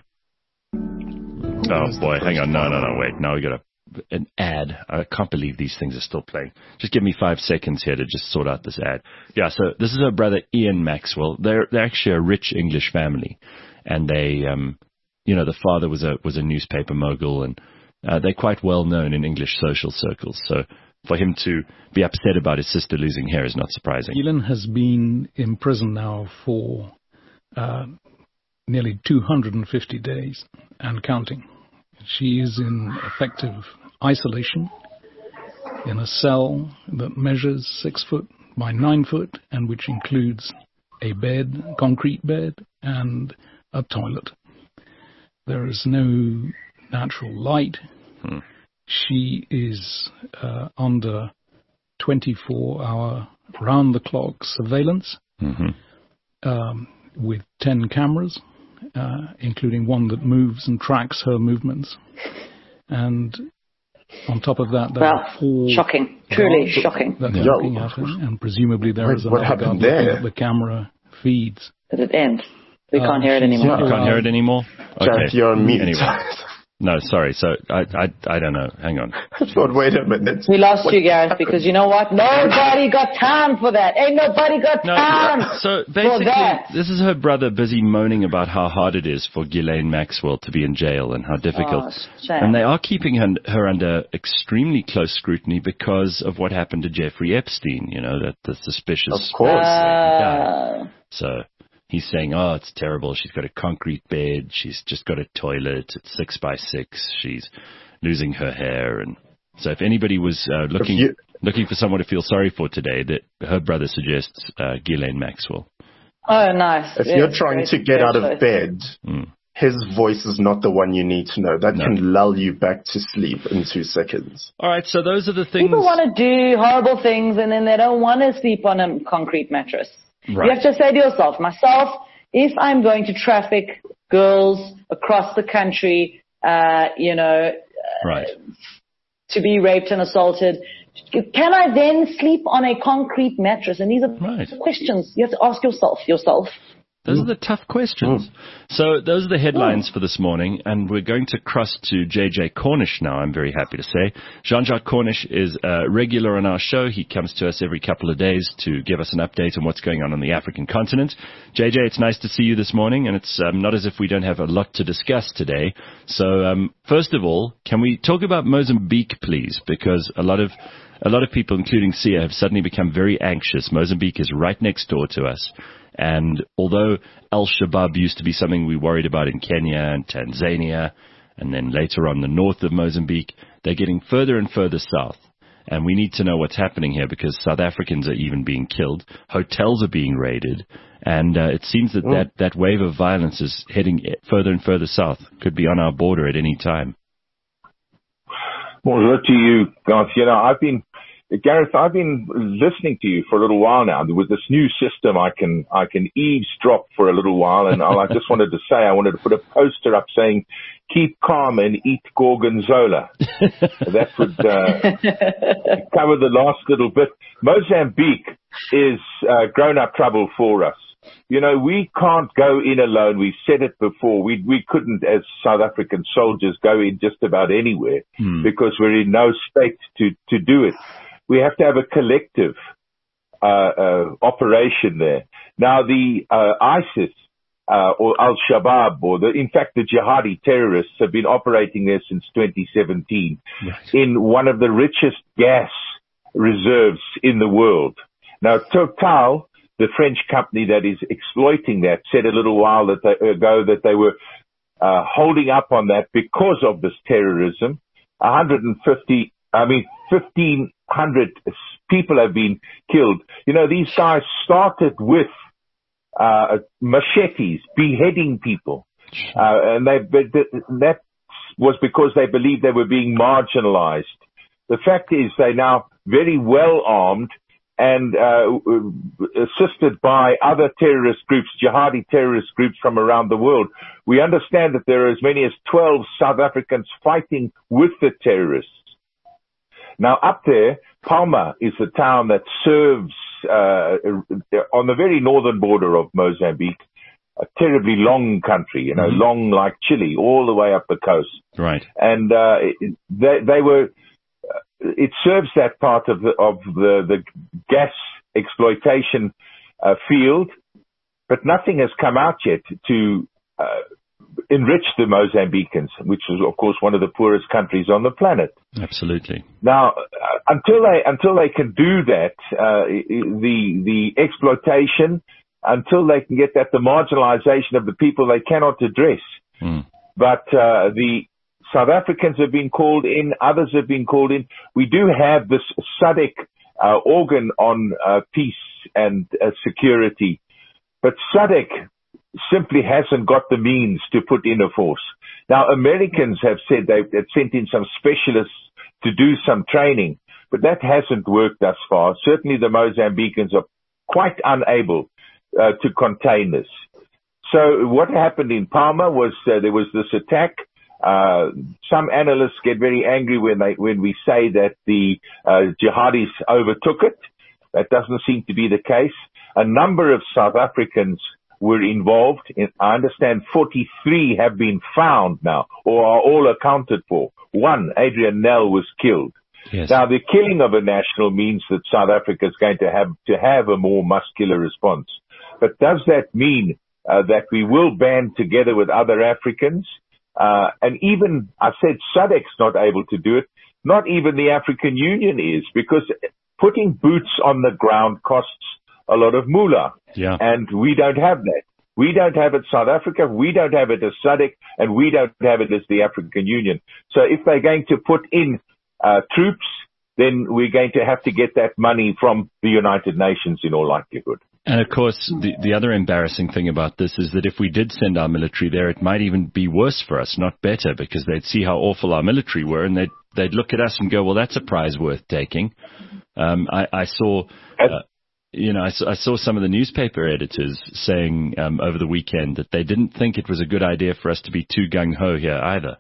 Oh, boy. Hang on. No. Wait. Now we got an ad. I can't believe these things are still playing. Just give me 5 seconds here to just sort out this ad. Yeah, so this is her brother Ian Maxwell. They're actually a rich English family, and they, the father was a newspaper mogul, and they're quite well known in English social circles. So for him to be upset about his sister losing hair is not surprising. Ghislaine has been in prison now for nearly 250 days and counting. She is in effective isolation in a cell that measures 6 foot by 9 foot and which includes a bed, concrete bed, and a toilet. There is no natural light. She is under 24-hour, round-the-clock surveillance with 10 cameras, including one that moves and tracks her movements. And on top of that, there are 4... Shocking. Truly shocking. That's looking at her, and presumably there is another guard looking at the camera feeds. Did it end? We can't hear it anymore. You can't hear it anymore? Okay. Jeff, you're on mute. Anyway. No, sorry. So I don't know. Hang on. But wait a minute. We lost you, Gareth, because you know what? Nobody got time for that. Ain't nobody got time. So basically, this is her brother busy moaning about how hard it is for Ghislaine Maxwell to be in jail and how difficult. And they are keeping her under extremely close scrutiny because of what happened to Jeffrey Epstein. The suspicious. Of course. So he's saying, it's terrible. She's got a concrete bed. She's just got a toilet. It's 6 by 6. She's losing her hair. And so if anybody was looking for someone to feel sorry for today, that her brother suggests Ghislaine Maxwell. Oh, nice. If you're trying to get out of bed, his voice is not the one you need to know. That can lull you back to sleep in 2 seconds. All right, so those are the things. People want to do horrible things and then they don't want to sleep on a concrete mattress. Right. You have to say to yourself, if I'm going to traffic girls across the country, right. To be raped and assaulted, can I then sleep on a concrete mattress? And these are questions you have to ask yourself. Those are the tough questions. So those are the headlines for this morning, and we're going to cross to JJ Cornish now, I'm very happy to say. Jean-Jacques Cornish is a regular on our show. He comes to us every couple of days to give us an update on what's going on the African continent. JJ, it's nice to see you this morning, and it's not as if we don't have a lot to discuss today. So first of all, can we talk about Mozambique, please? Because a lot of people, including Sia, have suddenly become very anxious. Mozambique is right next door to us. And although Al-Shabaab used to be something we worried about in Kenya and Tanzania, and then later on the north of Mozambique, they're getting further and further south. And we need to know what's happening here because South Africans are even being killed. Hotels are being raided. And it seems that wave of violence is heading further and further south. Could be on our border at any time. Well, look to you, guys. Gareth, I've been listening to you for a little while now. With this new system, I can eavesdrop for a little while, and I just wanted to put a poster up saying, "Keep calm and eat gorgonzola." That would cover the last little bit. Mozambique is grown-up trouble for us. We can't go in alone. We've said it before. We couldn't, as South African soldiers, go in just about anywhere because we're in no state to do it. We have to have a collective operation there. Now, the ISIS or Al-Shabaab, in fact, the jihadi terrorists have been operating there since 2017 in one of the richest gas reserves in the world. Now, Total, the French company that is exploiting that, said a little while ago that they were holding up on that because of this terrorism. 1,500 people have been killed. You know, these guys started with machetes, beheading people. And that was because they believed they were being marginalized. The fact is they're now very well armed and assisted by other terrorist groups, jihadi terrorist groups from around the world. We understand that there are as many as 12 South Africans fighting with the terrorists. Now, up there, Palma is the town that serves on the very northern border of Mozambique, a terribly long country, you know, long like Chile, all the way up the coast. Right. And they were. It serves that part of the gas exploitation field, but nothing has come out yet to enrich the Mozambicans, which is, of course, one of the poorest countries on the planet. Absolutely. Now, until they can do that, the exploitation, until they can get that, the marginalization of the people, they cannot address. But the South Africans have been called in, others have been called in. We do have this SADC organ on peace and security, but SADC simply hasn't got the means to put in a force. Now, Americans have said they've sent in some specialists to do some training, but that hasn't worked thus far. Certainly the Mozambicans are quite unable to contain this. So what happened in Palma was there was this attack. Some analysts get very angry when we say that the jihadis overtook it. That doesn't seem to be the case. A number of South Africans were involved. I understand 43 have been found now, or are all accounted for. One, Adrian Nel, was killed. Yes. Now, the killing of a national means that South Africa is going to have a more muscular response. But does that mean that we will band together with other Africans? And even, I said SADC's not able to do it. Not even the African Union is, because putting boots on the ground costs a lot of moolah. Yeah. And we don't have that. We don't have it South Africa, we don't have it as SADC, and we don't have it as the African Union. So if they're going to put in troops, then we're going to have to get that money from the United Nations in all likelihood. And of course, the other embarrassing thing about this is that if we did send our military there, it might even be worse for us, not better, because they'd see how awful our military were, and they'd look at us and go, well, that's a prize worth taking. I saw some of the newspaper editors saying over the weekend that they didn't think it was a good idea for us to be too gung-ho here either.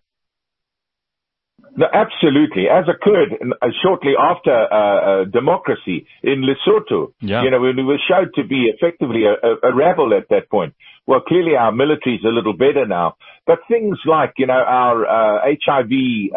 No, absolutely. As occurred shortly after democracy in Lesotho, when we were showed to be effectively a rebel at that point. Well, clearly our military is a little better now, but things like, our HIV,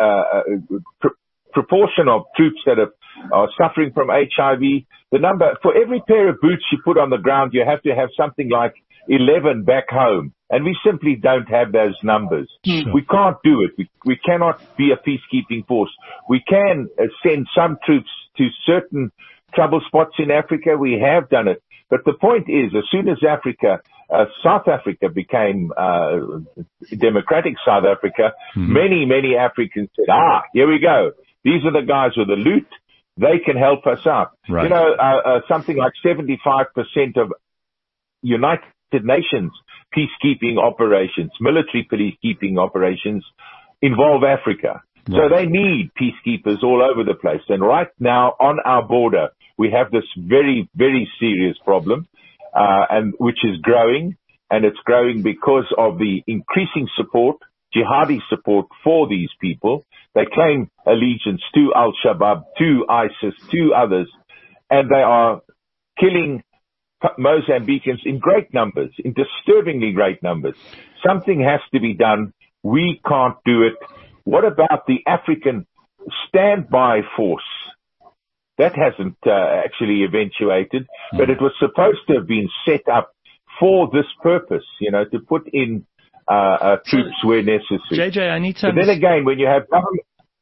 proportion of troops that are suffering from HIV, the number, for every pair of boots you put on the ground, you have to have something like 11 back home. And we simply don't have those numbers. Sure. We can't do it. We cannot be a peacekeeping force. We can send some troops to certain trouble spots in Africa. We have done it. But the point is, as soon as South Africa became democratic South Africa, many, many Africans said, here we go. These are the guys with the loot. They can help us out. Right. Something like 75% of United Nations peacekeeping operations, military peacekeeping operations, involve Africa. Right. So they need peacekeepers all over the place. And right now on our border, we have this very, very serious problem, and which is growing, and it's growing because of the increasing support, jihadi support for these people. They claim allegiance to Al-Shabaab, to ISIS, to others, and they are killing Mozambicans in great numbers, in disturbingly great numbers. Something has to be done. We can't do it. What about the African standby force? That hasn't actually eventuated, but it was supposed to have been set up for this purpose, to put in troops where necessary. JJ, I need to... But then again, when you have government...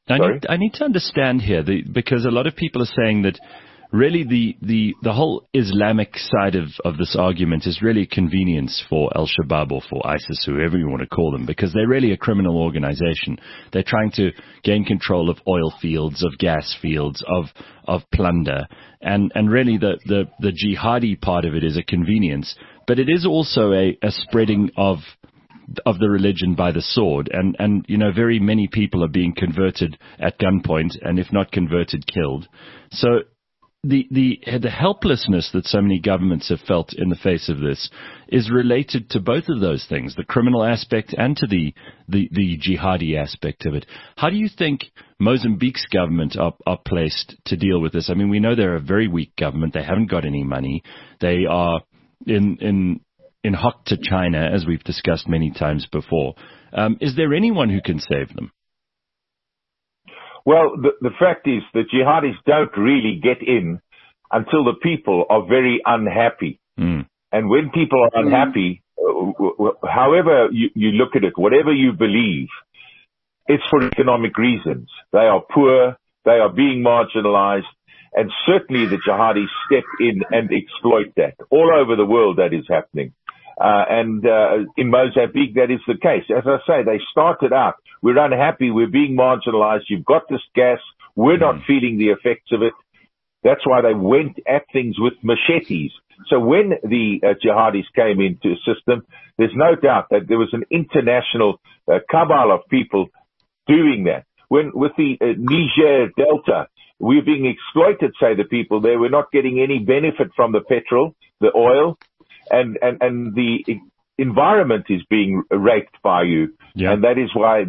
I need to understand here, because a lot of people are saying that really the whole Islamic side of this argument is really convenience for Al-Shabaab or for ISIS, whoever you want to call them, because they're really a criminal organization. They're trying to gain control of oil fields, of gas fields, of plunder. And really the jihadi part of it is a convenience, but it is also a spreading of the religion by the sword, and very many people are being converted at gunpoint, and if not converted, killed. So the helplessness that so many governments have felt in the face of this is related to both of those things, the criminal aspect and to the jihadi aspect of it. How do you think Mozambique's government are placed to deal with this? I mean, we know they're a very weak government. They haven't got any money. They are in hock to China, as we've discussed many times before. Is there anyone who can save them? Well, the fact is that jihadis don't really get in until the people are very unhappy. And when people are unhappy, however you look at it, whatever you believe, it's for economic reasons. They are poor, they are being marginalized, and certainly the jihadis step in and exploit that. All over the world that is happening. And in Mozambique, that is the case. As I say, they started out, we're unhappy, we're being marginalized, you've got this gas, we're not feeling the effects of it. That's why they went at things with machetes. So when the jihadis came into the system, there's no doubt that there was an international cabal of people doing that. When with the Niger Delta, we're being exploited, say the people there, we're not getting any benefit from the petrol, the oil, and the environment is being raked by you. Yeah. And that is why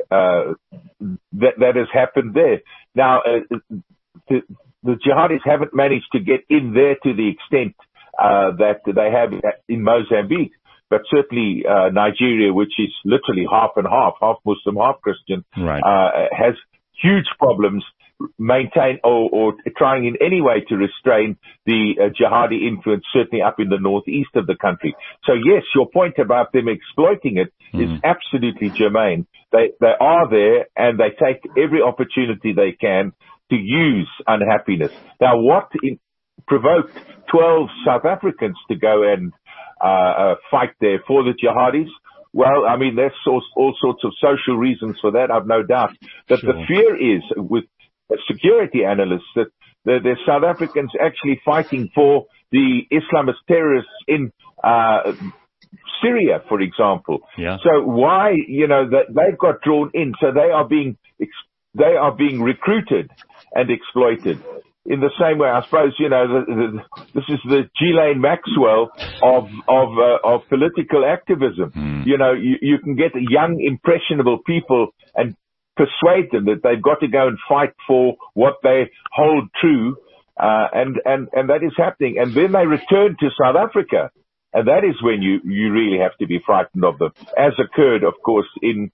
that has happened there. Now, the jihadis haven't managed to get in there to the extent that they have in Mozambique, but certainly Nigeria, which is literally half and half Muslim, half Christian, right, has huge problems maintain or trying in any way to restrain the jihadi influence, certainly up in the northeast of the country. So yes, your point about them exploiting it is absolutely germane. They are there and they take every opportunity they can to use unhappiness. Now, what provoked 12 South Africans to go and fight there for the jihadis? Well, I mean, there's all sorts of social reasons for that, I've no doubt. But the fear is, with security analysts, that there's South Africans actually fighting for the Islamist terrorists in Syria, for example. Yeah. So why, that they've got drawn in, so they are being recruited and exploited. In the same way, I suppose, this is the Ghislaine Maxwell of political activism. You can get young, impressionable people and persuade them that they've got to go and fight for what they hold true, and that is happening. And then they return to South Africa, and that is when you really have to be frightened of them, as occurred, of course, in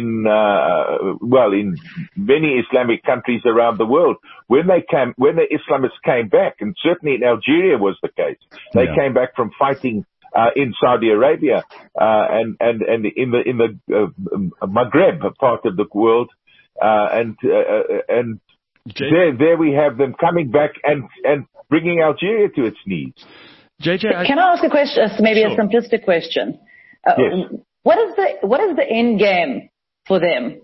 many Islamic countries around the world. When the Islamists came back, and certainly in Algeria was the case, they came back from fighting in Saudi Arabia, and in the Maghreb part of the world, and there we have them coming back and bringing Algeria to its knees. JJ, can I ask a question? Maybe a simplistic question. Yes. What is the end game for them?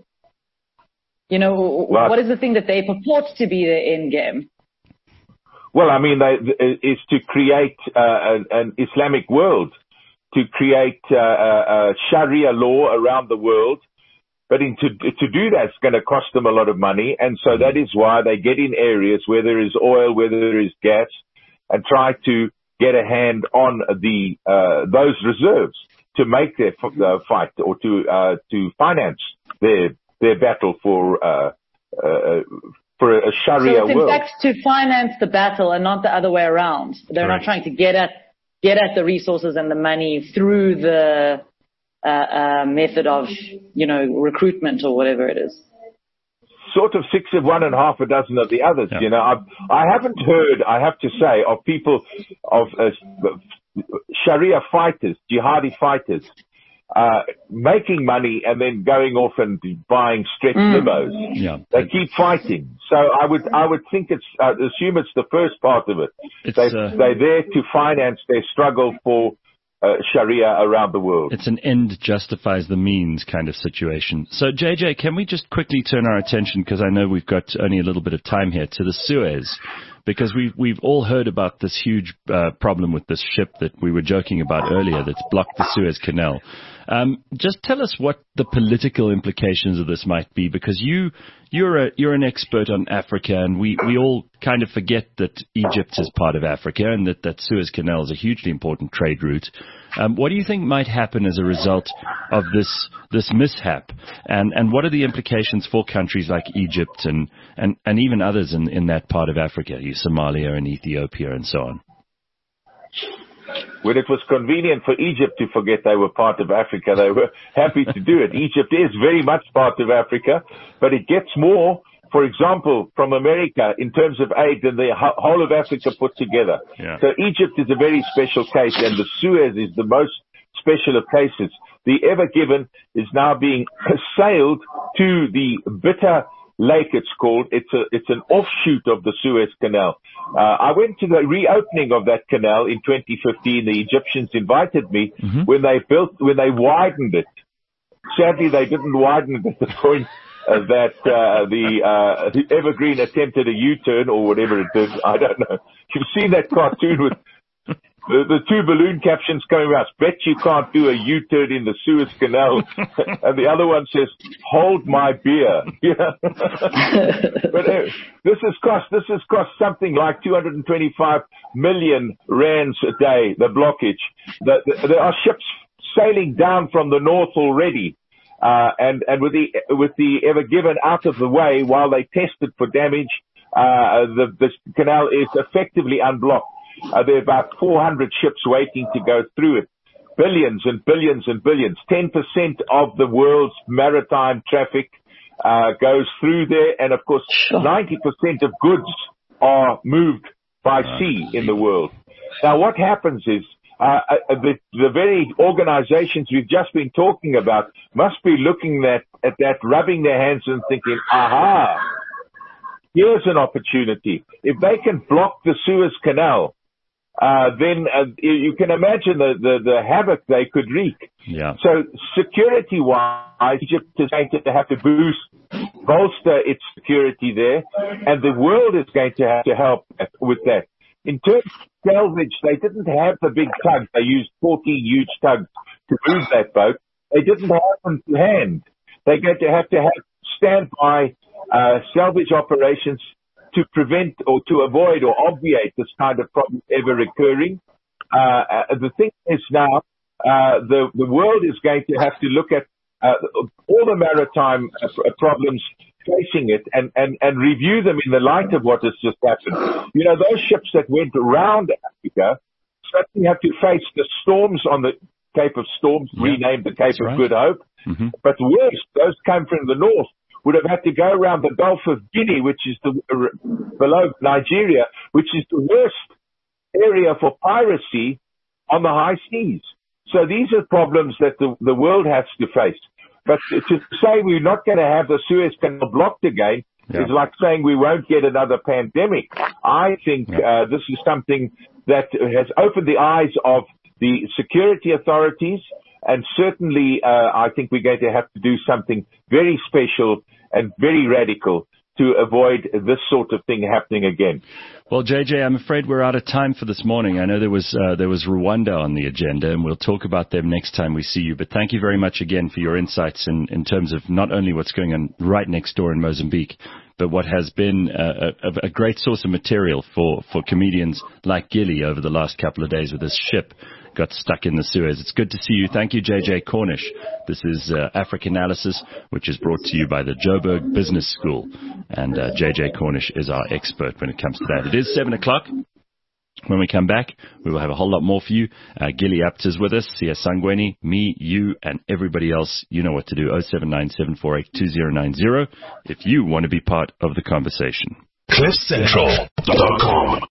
What is the thing that they purport to be their end game? Well, I mean, is to create an Islamic world, to create Sharia law around the world. But to do that, it's going to cost them a lot of money. And so that is why they get in areas where there is oil, where there is gas, and try to get a hand on those reserves to make their fight, or to finance their battle for a Sharia world. So it's in fact to finance the battle and not the other way around. They're not trying to get at the resources and the money through the method of recruitment or whatever it is. Sort of 6 of one and half a dozen of the others. Yeah. I haven't heard, I have to say, of people of Sharia fighters, jihadi fighters, making money and then going off and buying stretch limos. Yeah. They keep fighting. So I would think assume it's the first part of it. They're there to finance their struggle for Sharia around the world. It's an end justifies the means kind of situation. So, JJ, can we just quickly turn our attention, because I know we've got only a little bit of time here, to the Suez? Because we've all heard about this huge problem with this ship that we were joking about earlier that's blocked the Suez Canal. Just tell us what the political implications of this might be, because you're an expert on Africa, and we all kind of forget that Egypt is part of Africa and that Suez Canal is a hugely important trade route. What do you think might happen as a result of this mishap, and what are the implications for countries like Egypt and even others in that part of Africa, Somalia and Ethiopia and so on? When it was convenient for Egypt to forget they were part of Africa, they were happy to do it. Egypt is very much part of Africa, but it gets more, for example, from America in terms of aid than the whole of Africa put together. Yeah. So Egypt is a very special case, and the Suez is the most special of cases. The Ever Given is now being sailed to the Bitter Lake, it's called. It's an offshoot of the Suez Canal. I went to the reopening of that canal in 2015. The Egyptians invited me when they widened it. Sadly, they didn't widen it at the point that the Evergreen attempted a U-turn or whatever it did. I don't know. You've seen that cartoon with the two balloon captions coming out. Bet you can't do a U-turn in the Suez Canal. And the other one says, hold my beer. Yeah. But this has cost something like 225 million rands a day, the blockage. There are ships sailing down from the north already. And with the Ever Given out of the way while they tested for damage, the canal is effectively unblocked. There are about 400 ships waiting to go through it. Billions and billions and billions. 10% of the world's maritime traffic goes through there. And, of course, 90% of goods are moved by sea in the world. Now, what happens is the very organizations we've just been talking about must be looking at that, rubbing their hands and thinking, aha, here's an opportunity. If they can block the Suez Canal, then you can imagine the havoc they could wreak. Yeah. So security-wise, Egypt is going to have to bolster its security there, and the world is going to have to help with that. In terms of salvage, they didn't have the big tugs. They used 40 huge tugs to move that boat. They didn't have them to hand. They're going to have standby salvage operations to prevent or to avoid or obviate this kind of problem ever recurring. The thing is now, the world is going to have to look at all the maritime problems facing it and review them in the light of what has just happened. You know, those ships that went around Africa certainly have to face the storms on the Cape of Storms, renamed the Cape of Good Hope. But worse, those came from the north, would have had to go around the Gulf of Guinea, which is below Nigeria, which is the worst area for piracy on the high seas. So these are problems that the world has to face. But to say we're not going to have the Suez Canal blocked again is like saying we won't get another pandemic. I think this is something that has opened the eyes of the security authorities, and certainly I think we're going to have to do something very special and very radical to avoid this sort of thing happening again. Well, JJ, I'm afraid we're out of time for this morning. I know there was Rwanda on the agenda, and we'll talk about them next time we see you. But thank you very much again for your insights in terms of not only what's going on right next door in Mozambique, but what has been a great source of material for comedians like Gilly over the last couple of days with this ship got stuck in the Suez. It's good to see you. Thank you, JJ Cornish. This is Africanalysis, which is brought to you by the Joburg Business School. And JJ Cornish is our expert when it comes to that. It is 7 o'clock. When we come back, we will have a whole lot more for you. Gilly Apt is with us, Sia Sangweni, me, you, and everybody else. You know what to do. 079-748-2090 if you want to be part of the conversation. CliffCentral.com